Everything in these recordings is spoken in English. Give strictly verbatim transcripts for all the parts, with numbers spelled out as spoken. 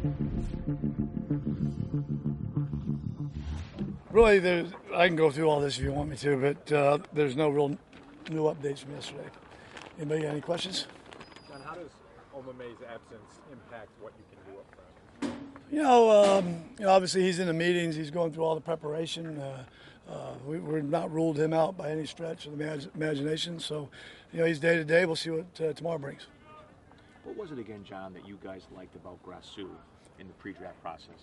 Really, there's, I can go through all this if you want me to, but uh, there's no real new updates from yesterday. Anybody got any questions? John, how does Omame's absence impact what you can do up front? You know, um, you know, obviously he's in the meetings. He's going through all the preparation. Uh, uh, we, we've not ruled him out by any stretch of the imag- imagination. So, you know, he's day to day. We'll see what uh, tomorrow brings. What was it again, John, that you guys liked about Grasu in the pre-draft process?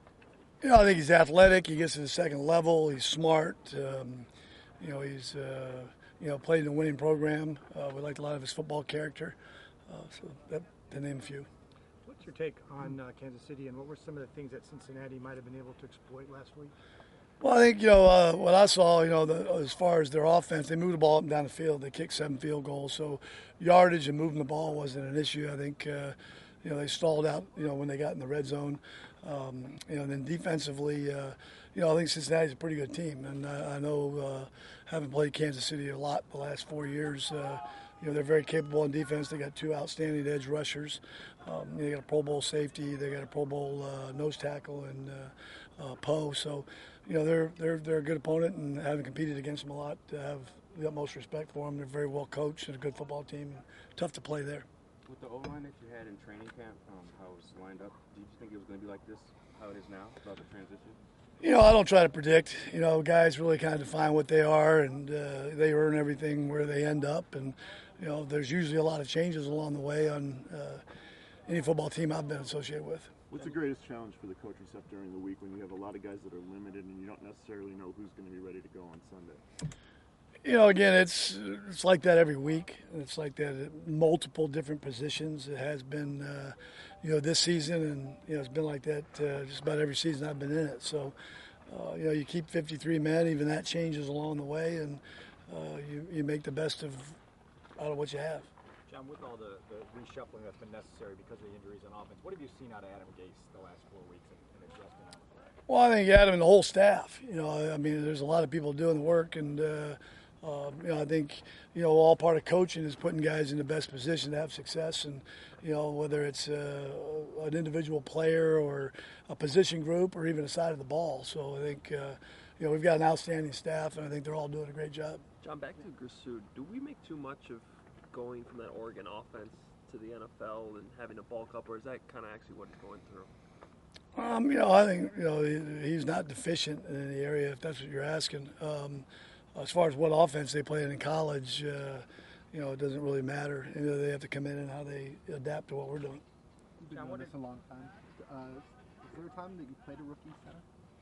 You know, I think he's athletic. He gets to the second level. He's smart. Um, you know, he's uh, you know played in a winning program. Uh, we liked a lot of his football character. Uh, so that to name a few. What's your take on uh, Kansas City, and what were some of the things that Cincinnati might have been able to exploit last week? Well, I think, you know, uh, what I saw, you know, the, as far as their offense, they moved the ball up and down the field. They kicked seven field goals. So yardage and moving the ball wasn't an issue. I think, uh, you know, they stalled out, you know, when they got in the red zone. Um, you know, and then defensively, uh, you know, I think Cincinnati's a pretty good team. And I, I know, uh, having played Kansas City a lot the last four years, uh, you know, they're very capable in defense. They got two outstanding edge rushers. Um, they got a Pro Bowl safety. They got a Pro Bowl uh, nose tackle and uh, uh, Poe. So, you know, they're they're they're a good opponent, and having competed against them a lot, to have the utmost respect for them. They're very well coached and a good football team, and tough to play there. With the O-line that you had in training camp, um, how it was lined up, do you think it was going to be like this, how it is now, about the transition? You know, I don't try to predict. You know, guys really kind of define what they are, and uh, they earn everything where they end up. And, you know, there's usually a lot of changes along the way on uh, any football team I've been associated with. What's the greatest challenge for the coaching staff during the week when you have a lot of guys that are limited and you don't necessarily know who's going to be ready to go on Sunday? You know, again, it's it's like that every week. It's like that at multiple different positions. It has been, uh, you know, this season, and you know, it's been like that uh, just about every season I've been in it. So, uh, you know, you keep fifty-three men. Even that changes along the way, and uh, you you make the best of out of what you have. John, with all the, the reshuffling that's been necessary because of the injuries on offense, what have you seen out of Adam Gase the last four weeks and, and adjusting on the fly? Well, I think Adam and the whole staff. You know, I mean, there's a lot of people doing the work, and uh, uh, you know, I think you know all part of coaching is putting guys in the best position to have success, and you know whether it's uh, an individual player or a position group or even a side of the ball. So I think uh, you know we've got an outstanding staff, and I think they're all doing a great job. John, back to Grasu, do we make too much of going from that Oregon offense to the N F L and having to bulk up, or is that kind of actually what he's going through? Um, you know, I think you know he, he's not deficient in any area, if that's what you're asking. Um, as far as what offense they played in college, uh, you know, it doesn't really matter. You know, they have to come in and how they adapt to what we're doing. You've been doing this a long time. Uh, is there a time that you played a rookie center?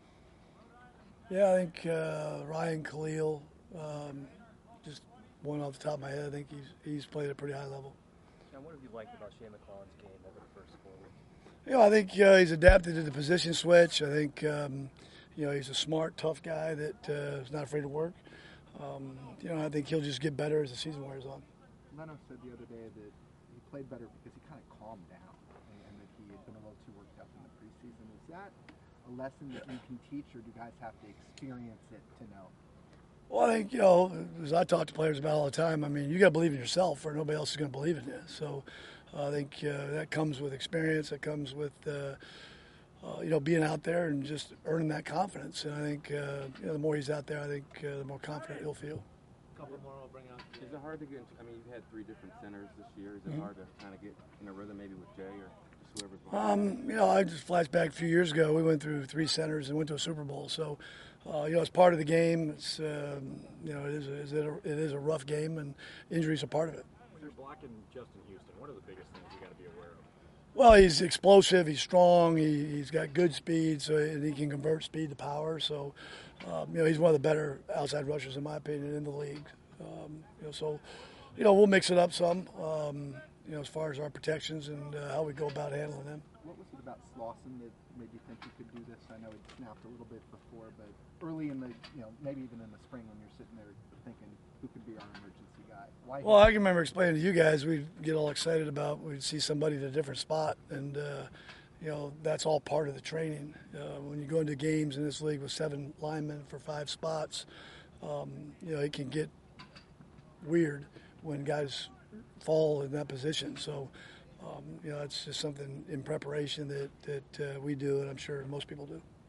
Yeah, I think uh, Ryan Khalil, um, just one off the top of my head, I think he's he's played at a pretty high level. John, what have you liked about Shane McClellan's game over the first four weeks? You know, I think uh, he's adapted to the position switch. I think, um, you know, he's a smart, tough guy that uh, is not afraid to work. Um, you know, I think he'll just get better as the season wears on. Leno said the other day that he played better because he kind of calmed down and, and that he had been a little too worked up in the preseason. Is that a lesson that you can teach, or do guys have to experience it to know? Well, I think, you know, as I talk to players about all the time, I mean, you got to believe in yourself or nobody else is going to believe in you. So uh, I think uh, that comes with experience. That comes with, uh, uh, you know, being out there and just earning that confidence. And I think, uh, you know, the more he's out there, I think uh, the more confident he'll feel. A couple more I'll bring out. Is it hard to get into, I mean, you've had three different centers this year. Is it mm-hmm. hard to kind of get in a rhythm maybe with Jay or just whoever's behind? Um, you know, I just flash back a few years ago. We went through three centers and went to a Super Bowl. So, Uh, you know, it's part of the game. It's um, you know, it is a, it, a, it is a rough game, and injuries are part of it. When you're blocking Justin Houston, what are the biggest things you got to be aware of? Well, he's explosive. He's strong. He, he's got good speed, so and he can convert speed to power. So, um, you know, he's one of the better outside rushers, in my opinion, in the league. Um, you know, so, you know, we'll mix it up some. Um, you know, as far as our protections and uh, how we go about handling them. What was it about Slauson that made you think you could do this? I know it snapped a little bit before, but early in the, you know, maybe even in the spring when you're sitting there thinking, who could be our emergency guy? Why? Well, I can remember explaining to you guys, we'd get all excited about, we'd see somebody at a different spot, and, uh, you know, that's all part of the training. Uh, when you go into games in this league with seven linemen for five spots, um, you know, it can get weird when guys fall in that position. So, um, you know, it's just something in preparation that that uh, we do, and I'm sure most people do.